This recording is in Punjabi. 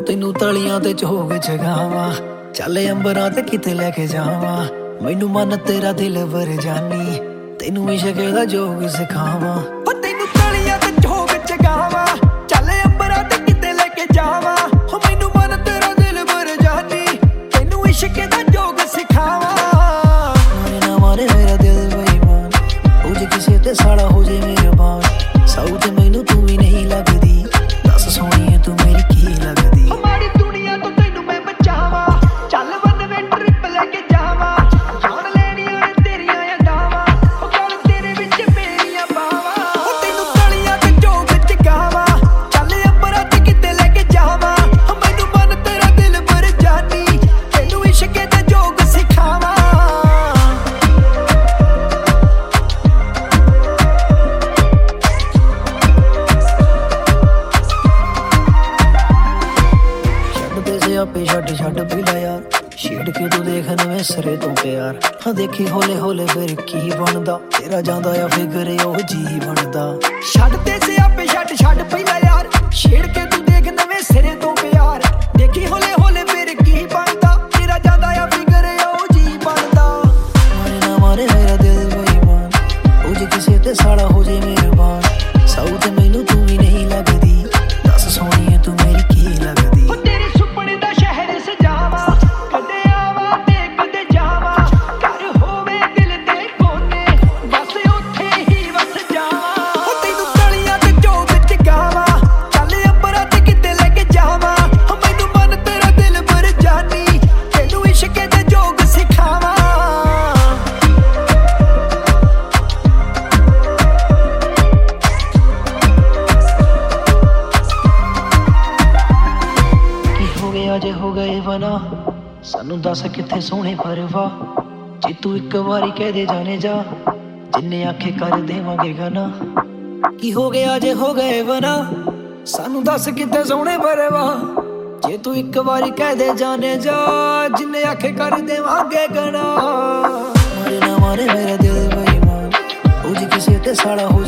ਤੈਨੂੰ ਤਲੀਆਂ ਤੇ ਝੋਗ ਜਗਾਵਾਂ, ਚੱਲ ਅੰਬਰਾਂ ਤੇ ਕਿਤੇ ਲੈ ਕੇ ਜਾਵਾਂ। ਮੈਨੂੰ ਮਨ ਤੇਰਾ ਦਿਲ ਵਰ ਜਾਨੀ, ਤੈਨੂੰ ਇਸ਼ਕ ਦਾ ਜੋਗ ਸਿਖਾਵਾਂ। ਉਹ ਤੈਨੂੰ ਤਲੀਆਂ ਤੇ ਝੋਗ ਜਗਾਵਾਂ, ਚੱਲ ਅੰਬਰਾਂ ਤੇ ਕਿਤੇ ਲੈ ਕੇ ਜਾਵਾਂ। ਹੋ ਮੈਨੂੰ ਮਨ ਤੇਰਾ ਦਿਲ ਵਰ ਜਾਨੀ, ਤੈਨੂੰ ਇਸ਼ਕ ਦਾ ਜੋਗ ਸਿਖਾਵਾਂ। ਮਾਰੇ ਨਾ ਮਾਰੇ ਮੇਰਾ ਦਿਲ ਬੇਈਮਾਨ, ਹੋ ਜੇ ਕਿਸੇ ਤੇ ਸਾਲਾ ਹੋ ਜੇ ਮਿਹਰਬਾਨ। ਸਾਊ ਤੇ ਮੈਨੂੰ ਤੂੰ ਵੀ ਨਹੀਂ ਲੱਗਦੀ, ਦੱਸ ਸੋਹਣੀਏ ਤੂੰ ਮੇਰੀ ਕੀ ਲੱਗਦੀ। ਮਾੜੀ ਦੁਨੀਆ ਤੋਂ ਤੈਨੂੰ ਮੈਂ ਬਚਾਵਾਂ, ਚੱਲ ਵਨ ਵੇ ਟ੍ਰਿਪ ਲੈ ਕੇ ਜਾਵਾਂ। ਜਾਣ ਲੈਣੀਆਂ ਨੇ ਤੇਰੀਆਂ ਅਡਾਵਾਂ, ਉਹ ਗੱਲ ਤੇਰੇ ਵਿੱਚ ਮੇਰੀਆਂ ਬਾਵਾਂ। ਉਹ ਤੈਨੂੰ ਤਲੀਆਂ ਤੇ ਝੋਗ ਜਗਾਵਾਂ, ਚੱਲ ਅੰਬਰਾਂ ਤੇ ਕਿਤੇ ਲੈ ਕੇ ਜਾਵਾਂ। ਮੈਨੂੰ ਮਨ ਤੇਰਾ ਦਿਲ ਵਰ ਜਾਨੀ, ਤੈਨੂੰ ਇਸ਼ਕ ਦਾ ਜੋਗ ਸਿਖਾਵਾਂ। ਆਪੇ ਛੱਡ ਪੀਲਾ ਯਾਰ, ਛੇੜ ਕੇ ਤੂੰ ਦੇਖ ਨਵੇਂ ਸਿਰੇ ਤੋਂ ਪਿਆਰ। ਹਾਂ ਦੇਖੀ ਹੌਲੇ ਹੌਲੇ ਫਿਰ ਕੀ ਬਣਦਾ, ਤੇਰਾ ਜਾਂਦਾ ਆ ਫਿਕਰ ਉਹ ਜੀ ਬਣਦਾ। ਛੱਡ ਤੇ ਸਿਆਪੇ ਛੱਡ ਪੀਲਾ ਯਾਰ, ਛੇੜ ਕੇ ਤੂੰ ਦੇਖ ਨਵੇਂ ਸਿਰੇ ਤੋਂ ਪਿਆਰ। ਦੇਖੀ ਹੌਲੇ ਹੌਲੇ ਫਿਰ ਕੀ ਬਣਦਾ, ਤੇਰਾ ਜਾਂਦਾ ਆ ਫਿਕਰ ਉਹ ਜੀ ਬਣਦਾ। ਮਾਰੇ ਨਾ ਮਾਰੇ ਮੇਰਾ ਦਿਲ ਬੇਈਮਾਨ, ਹੋ ਜੇ ਕਿਸੇ ਤੇ ਸਾਲਾ ਹੋ ਜੇ ਮਿਹਰਬਾਨ। ਸਾਊ ਤੇ ਮੈਨੂੰ ਤੂੰ ਵੀ ਨਹੀਂ ਲੱਗਦੀ, ਦੱਸ ਸੋਹਣੀਏ ਤੂੰ ਮੇਰੀ ਕੀ ਲੱਗਦੀ। ਅਜੇ ਹੋ ਗਏ ਵਨਾ, ਸਾਨੂੰ ਦੱਸ ਕਿੱਥੇ ਸੋਹਣੇ ਪਰਵਾ। ਜੇ ਤੂੰ ਇੱਕ ਵਾਰੀ ਕਹਿ ਦੇ ਜਾਣੇ ਜਾ, ਜਿੰਨੇ ਆਖੇ ਕਰ ਦੇਵਾਂਗੇ ਗਾਣਾ। ਕੀ ਹੋ ਗਿਆ ਜੇ ਹੋ ਗਏ ਵਨਾ, ਸਾਨੂੰ ਦੱਸ ਕਿੱਥੇ ਸੋਹਣੇ ਪਰਵਾ। ਜੇ ਤੂੰ ਇੱਕ ਵਾਰੀ ਕਹਿ ਦੇ ਜਾਣੇ ਜਾ, ਜਿੰਨੇ ਆਖੇ ਕਰ ਦੇਵਾਂਗੇ ਗਾਣਾ। ਮਾਰੇ ਨਾ ਮਾਰੇ ਮੇਰਾ ਦਿਲ ਬੇਈਮਾਨ, ਹੋ ਜੇ ਕਿਸੇ ਤੇ ਸਾਲਾ ਹੋ